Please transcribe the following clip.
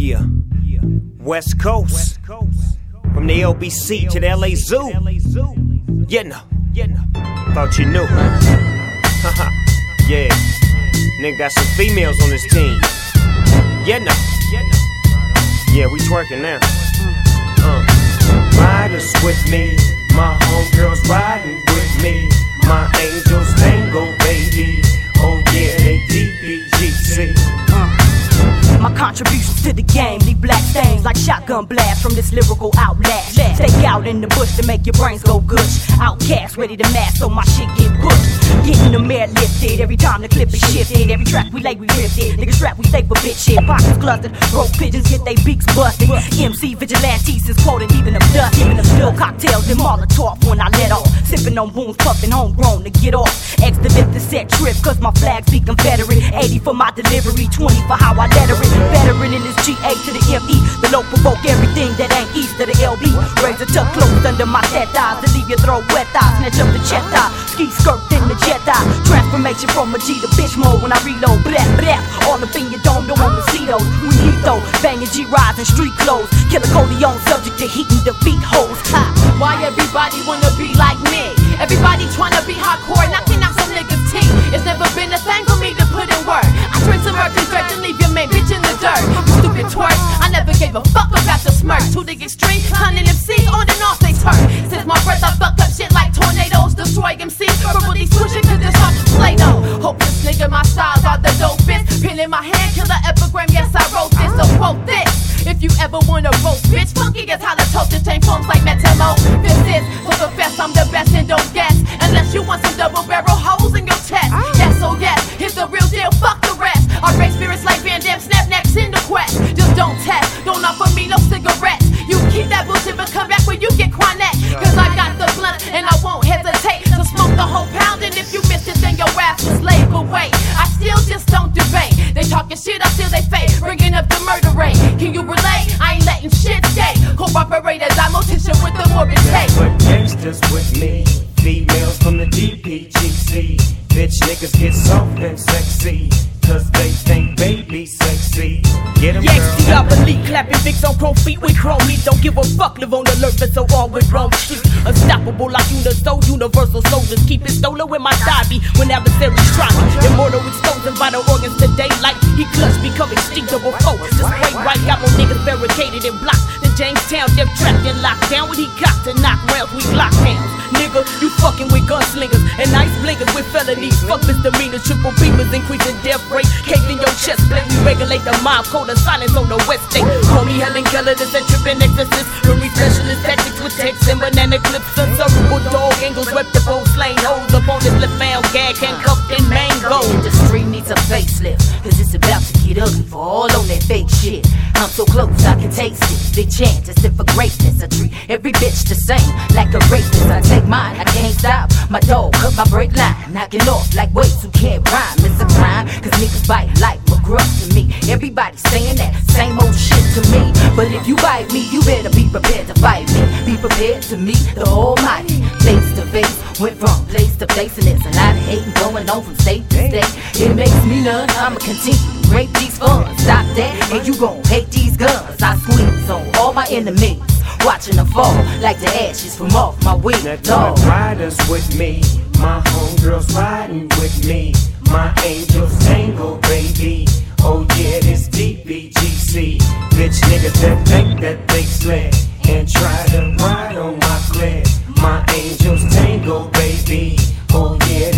Yeah. West Coast. From the LBC to the LA Zoo. You know. Thought you knew. Yeah. Nigga got some females on his team. You know. Yeah, we twerking now. Riders with me. My homegirls riding with me. My angels tango, baby. Oh yeah, they DPGC. My contributions to the game leave black stains like shotgun blasts from this lyrical outlash. Stake out in the bush to make your brains go gush. Outcast ready to mash so my shit get pushed. Getting the mare lifted every time the clip is shifted. Every track we lay we ripped it. Niggas strap we stay for bitch shit. Pockets clustered, broke pigeons get they beaks busted. MC vigilantes is quoted leaving them dust. Giving them still cocktails and Molotov when I let off. Sipping on wounds, puffing homegrown to get off. X to lift the set trip cause my flags be Confederate. 80 for my delivery, 20 for how I letter it. Veteran in this GA to the ME. The low provoke everything that ain't east of the LB. Razor tuck close under my set eyes to leave your throat wet eye. Snatch up the jet eye, ski skirt in the jet eye. Transformation from a G to bitch mode when I reload. Blap, blap, all up in your dome, don't wanna see those. We lethal, banging G-rides and street clothes. Killer Coleon subject to heat and defeat hoes. Ha. Why everybody wanna be like me? Everybody tryna be hardcore, knocking out some niggas' teeth. It's never been a thing for me to put in work. I drink some Mercury Dread and leave your man bitch in the dirt. You stupid twerk, I never gave a fuck about your smirk. To the extreme, hunting MCs on and off they turn. Since my breath I fuck up shit like tornadoes. Destroy MCs, verbally switching cause it's hard to play though. Hopeless nigga, my styles are the dopest. Pen in my hand, killer epigram, yes I wrote this, so quote this. If you ever wanna roast, bitch, funky gets how the toasted chain forms like Metamo. This is, so confess I'm the best and don't guess. Unless you want some double barrel holes in your chest. Yes, oh yes, here's the real deal, fuck the rest. Our race spirits like Van Damme, snap necks in the quest. Just don't test, don't offer me no cigarettes. You keep that bullshit but come back when you get chronic. Cause I got the blunt and I won't hesitate to smoke the whole pound. And if you miss it then your ass will slave away. I still just don't debate. They talking shit, I still they fake. Bringing up the murder rate. Can you relate? I ain't letting shit stay. Cooperate as I'm mortician with the morbid tape. But gangsters with me, females from the DPGC. Bitch niggas get soft and sexy, cause they think baby sexy. Get 'em Yes, girl. diabolique, clapping dicks on chrome feet with chrome meat. Don't give a fuck, live on alert, but so on with wrong street. Unstoppable like universal soldiers. Keep it stolen with my divey when adversaries try me. Immortal exposing vital organs to daylight. He clutch, become extinctable foe. Just spray right, got more niggas barricaded and blocked. The Jamestown, they're trapped and locked down. When he got to knock rounds, we lockdowns. Nigga, you fucking with gunslingers and ice blinkers with felonies. Fuck misdemeanors, triple beamers, increasing death rate. Cave in your chest plate, we regulate the mob code of silence on the west state. Call me Helen Keller, this a trippin' exorcist. Memory specialist tactics with text and banana clips. Unservable dog angles, reputable slain holes. Up on this lip found gag, handcuffed in mango. The street needs a facelift, cause it's about to get ugly for all on that fake shit. I'm so close, I can taste it. Big chances for greatness. I treat every bitch the same, like a rapist. I take mine, I can't stop. My dog cut my brake line, knocking off like weights who can't rhyme. It's a crime, cause niggas bite like McGruff to me. Everybody saying that same old shit to me. But if you bite me, you better be prepared to fight me. Be prepared to meet the Almighty. Face to face, went from place to place, and there's a lot of hating going on from state to state. It makes me none, I'ma continue to rape these funds. Stop that, and you gon' hate these guns. I squeeze on all my enemies, watching them fall like the ashes from off my wig. Dog. Riders with me, my homegirls riding with me. My angels tango, baby. Oh yeah, this DPGC. Bitch niggas that think that they sled and try to ride on my clip. My angels tango, baby. Oh yeah,